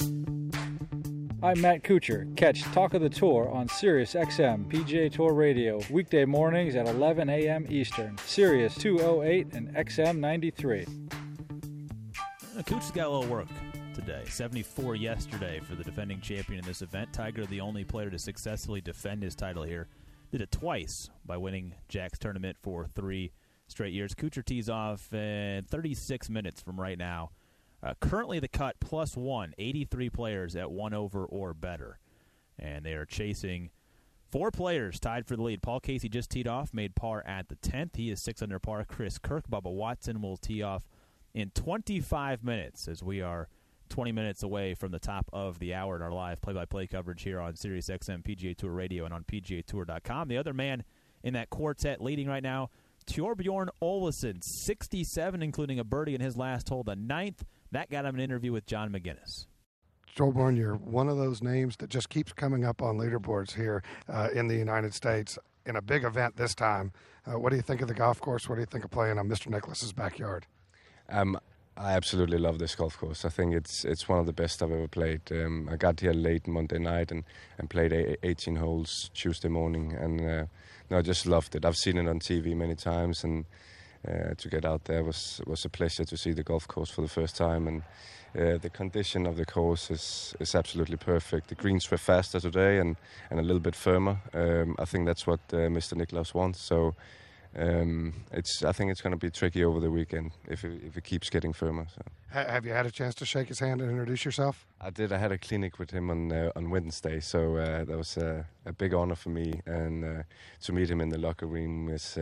I'm Matt Kuchar. Catch Talk of the Tour on Sirius XM PGA Tour Radio weekday mornings at 11 a.m. Eastern. Sirius 208 and XM 93. Kuchar's got a little work today. 74 yesterday for the defending champion in this event. Tiger, the only player to successfully defend his title here, did it twice by winning Jack's tournament for 3 straight years. Kuchar tees off in 36 minutes from right now. Currently the cut +1, 83 players at 1 over or better. And they are chasing 4 players tied for the lead. Paul Casey just teed off, made par at the 10th. He is 6 under par. Chris Kirk, Bubba Watson will tee off in 25 minutes as we are 20 minutes away from the top of the hour in our live play-by-play coverage here on Sirius XM PGA Tour Radio and on PGAtour.com. The other man in that quartet leading right now, Thorbjorn Olesen, 67, including a birdie in his last hole, the 9th. That got him an interview with John McGinnis. Thorbjorn, you're one of those names that just keeps coming up on leaderboards here in the United States in a big event this time. What do you think of the golf course? What do you think of playing on Mr. Nicklaus's backyard? I absolutely love this golf course. I think it's one of the best I've ever played. I got here late Monday night and played 18 holes Tuesday morning, and I just loved it. I've seen it on TV many times, and to get out there was a pleasure to see the golf course for the first time. And the condition of the course is absolutely perfect. The greens were faster today and a little bit firmer. I think that's what Mr. Nicklaus wants. So I think it's going to be tricky over the weekend if it keeps getting firmer. So. Have you had a chance to shake his hand and introduce yourself? I did. I had a clinic with him on Wednesday, so that was a big honor for me. And to meet him in the locker room is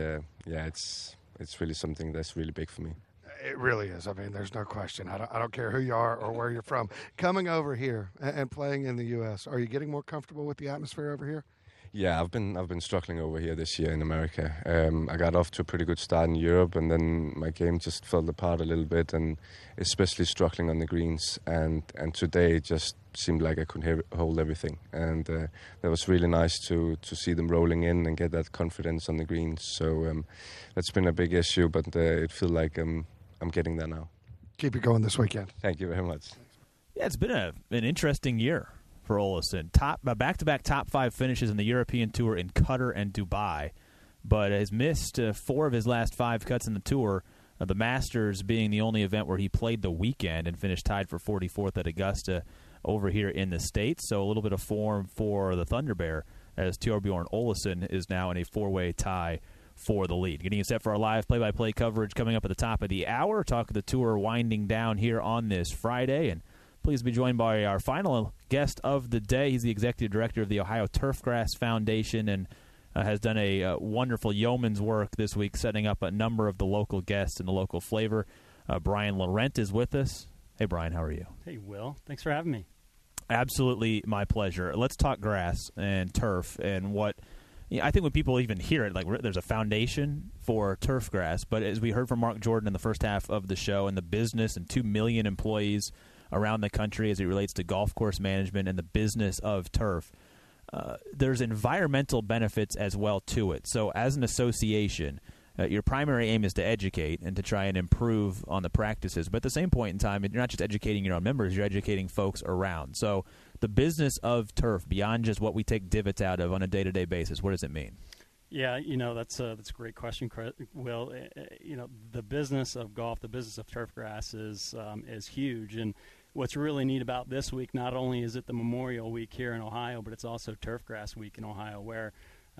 it's really something that's really big for me. It really is. I mean, there's no question. I don't care who you are or where you're from. Coming over here and playing in the U.S., are you getting more comfortable with the atmosphere over here? Yeah, I've been struggling over here this year in America. I got off to a pretty good start in Europe, and then my game just fell apart a little bit, and especially struggling on the greens. And today it just seemed like I couldn't hold everything. And that was really nice to see them rolling in and get that confidence on the greens. So that's been a big issue, but it feels like I'm getting there now. Keep it going this weekend. Thank you very much. Yeah, it's been an interesting year for Olesen. Back-to-back top 5 finishes in the European Tour in Qatar and Dubai, but has missed 4 of his last 5 cuts in the Tour, the Masters being the only event where he played the weekend and finished tied for 44th at Augusta over here in the States. So a little bit of form for the Thunder Bear as Thorbjorn Olesen is now in a 4-way tie for the lead. Getting you set for our live play-by-play coverage coming up at the top of the hour. Talk of the Tour winding down here on this Friday, and pleased to be joined by our final guest of the day. He's the executive director of the Ohio Turfgrass Foundation and has done a wonderful yeoman's work this week, setting up a number of the local guests and the local flavor. Brian Laurent is with us. Hey, Brian, how are you? Hey, Will. Thanks for having me. Absolutely my pleasure. Let's talk grass and turf and what I think when people even hear it, like there's a foundation for turf grass, but as we heard from Mark Jordan in the first half of the show, and the business and 2 million employees around the country as it relates to golf course management and the business of turf, there's environmental benefits as well to it. So as an association, your primary aim is to educate and to try and improve on the practices. But at the same point in time, you're not just educating your own members, you're educating folks around. So the business of turf, beyond just what we take divots out of on a day-to-day basis, what does it mean? Yeah, that's a great question, Will. The business of golf, the business of turf grass is huge. And what's really neat about this week, not only is it the Memorial Week here in Ohio, but it's also Turfgrass Week in Ohio, where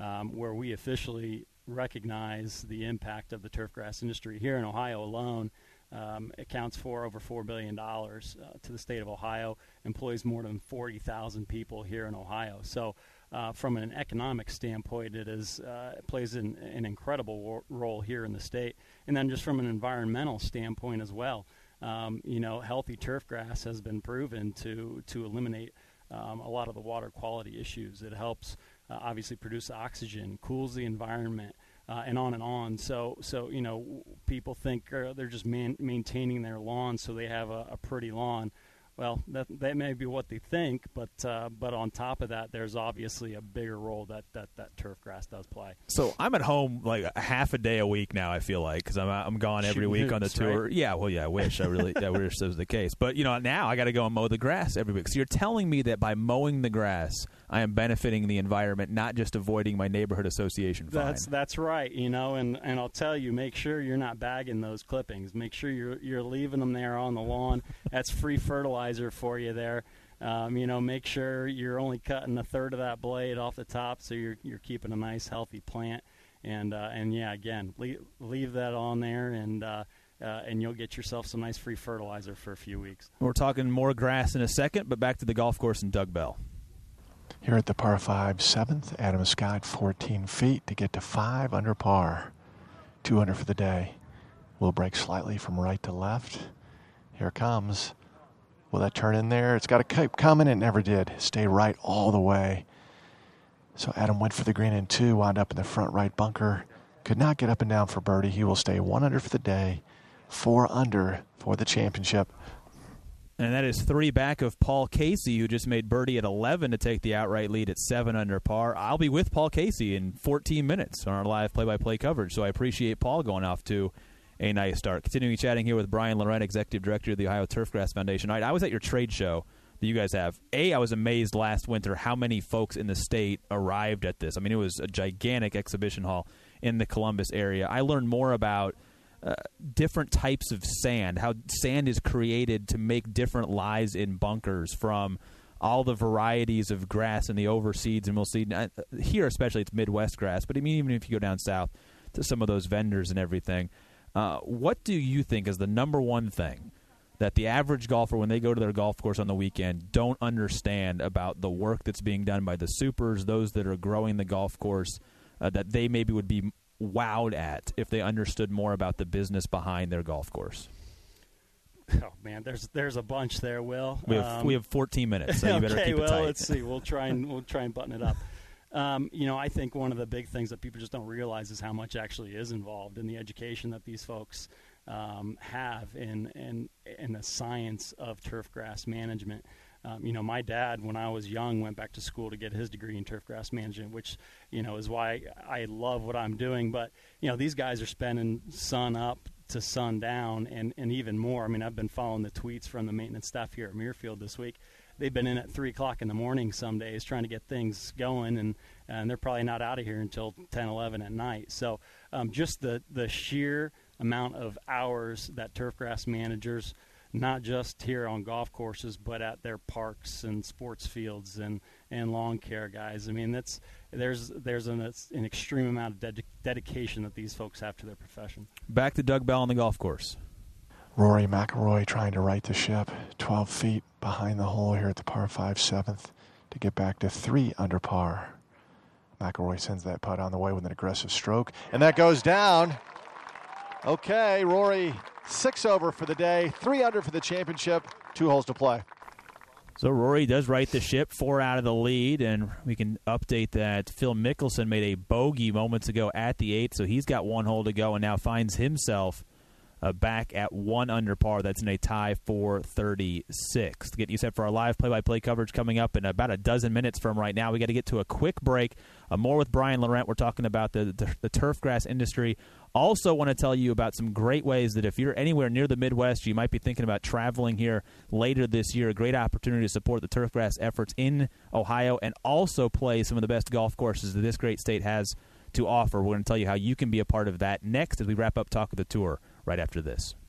we officially recognize the impact of the turfgrass industry here in Ohio alone. Accounts for over $4 billion to the state of Ohio, employs more than 40,000 people here in Ohio. So from an economic standpoint, it plays an incredible role here in the state. And then just from an environmental standpoint as well, healthy turf grass has been proven to eliminate a lot of the water quality issues. It helps obviously produce oxygen, cools the environment, and on and on. So people think they're just maintaining their lawn so they have a pretty lawn. well, that may be what they think, but on top of that, there's obviously a bigger role that turf grass does play. So I'm at home like a half a day a week now, I feel like, because I'm gone every week on the tour. Right? Yeah, well, yeah, I wish I wish that was the case. But now I got to go and mow the grass every week. So you're telling me that by mowing the grass, I am benefiting the environment, not just avoiding my neighborhood association fine. That's right. And I'll tell you, make sure you're not bagging those clippings. Make sure you're leaving them there on the lawn. That's free fertilizer for you there. Make sure you're only cutting a third of that blade off the top, so you're keeping a nice, healthy plant. And yeah, again, leave that on there, and you'll get yourself some nice free fertilizer for a few weeks. We're talking more grass in a second, but back to the golf course and Doug Bell. Here at the par 5 7th, Adam Scott 14 feet to get to 5 under par. 2 under for the day. Will break slightly from right to left. Here it comes. Will that turn in there? It's got to keep coming. It never did. Stay right all the way. So Adam went for the green in 2, wound up in the front right bunker. Could not get up and down for birdie. He will stay 1 under for the day, 4 under for the championship. And that is 3 back of Paul Casey, who just made birdie at 11 to take the outright lead at 7 under par. I'll be with Paul Casey in 14 minutes on our live play-by-play coverage, so I appreciate Paul going off to a nice start. Continuing chatting here with Brian Laurent, Executive Director of the Ohio Turfgrass Foundation. All right, I was at your trade show that you guys have. I was amazed last winter how many folks in the state arrived at this. I mean, it was a gigantic exhibition hall in the Columbus area. I learned more about different types of sand, how sand is created to make different lies in bunkers, from all the varieties of grass and the overseeds and we'll see here, especially it's Midwest grass, but I mean, even if you go down south to some of those vendors and everything, what do you think is the number one thing that the average golfer, when they go to their golf course on the weekend, don't understand about the work that's being done by the supers, those that are growing the golf course, that they maybe would be wowed at if they understood more about the business behind their golf course? Oh man, there's a bunch there, Will. We have 14 minutes, so you better keep it tight. Let's see. We'll try and button it up. I think one of the big things that people just don't realize is how much actually is involved in the education that these folks have in the science of turfgrass management. My dad, when I was young, went back to school to get his degree in turfgrass management, which, is why I love what I'm doing. But, these guys are spending sun up to sun down and even more. I mean, I've been following the tweets from the maintenance staff here at Muirfield this week. They've been in at 3 o'clock in the morning some days trying to get things going, and they're probably not out of here until 10, 11 at night. So just the sheer amount of hours that turfgrass managers, not just here on golf courses, but at their parks and sports fields and lawn care guys. I mean, there's an extreme amount of dedication that these folks have to their profession. Back to Doug Bell on the golf course. Rory McIlroy trying to right the ship, 12 feet behind the hole here at the par 5 7th to get back to 3 under par. McIlroy sends that putt on the way with an aggressive stroke, and that goes down. Okay, Rory 6 over for the day, 3 under for the championship, 2 holes to play. So Rory does right the ship, 4 out of the lead, and we can update that Phil Mickelson made a bogey moments ago at the 8th, so he's got 1 hole to go and now finds himself back at 1 under par. That's in a tie for 36. To get you set for our live play-by-play coverage coming up in about a dozen minutes from right now. We got to get to a quick break. More with Brian Laurent. We're talking about the turfgrass industry. Also want to tell you about some great ways that if you're anywhere near the Midwest, you might be thinking about traveling here later this year. A great opportunity to support the turfgrass efforts in Ohio and also play some of the best golf courses that this great state has to offer. We're going to tell you how you can be a part of that next as we wrap up Talk of the Tour right after this.